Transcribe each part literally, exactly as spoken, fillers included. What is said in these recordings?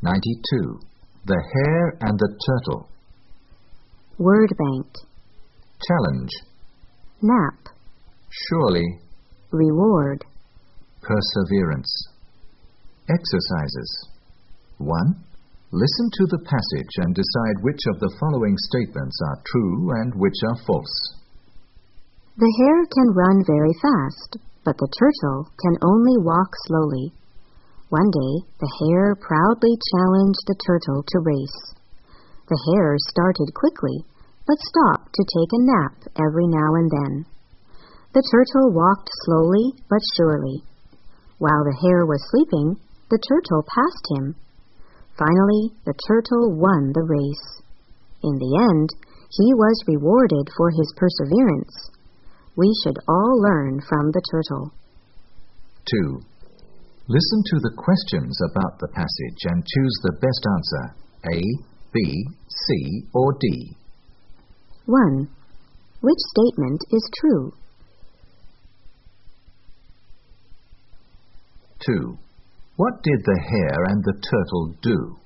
ninety-two. The Hare and the Turtle. Word bank. Challenge. Nap. Surely. Reward. Perseverance. Exercises. one. Listen to the passage and decide which of the following statements are true and which are false. The hare can run very fast, but the turtle can only walk slowly. One day, the hare proudly challenged the turtle to race. The hare started quickly, but stopped to take a nap every now and then. The turtle walked slowly but surely. While the hare was sleeping, the turtle passed him. Finally, the turtle won the race. In the end, he was rewarded for his perseverance. We should all learn from the turtle. two. Listen to the questions about the passage and choose the best answer, A, B, C, or D. one. Which statement is true? two. What did the hare and the turtle do?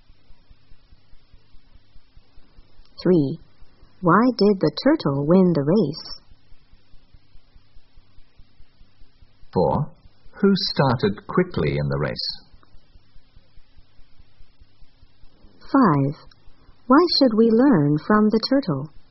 three. Why did the turtle win the race? four. Who started quickly in the race? five. Why should we learn from the turtle?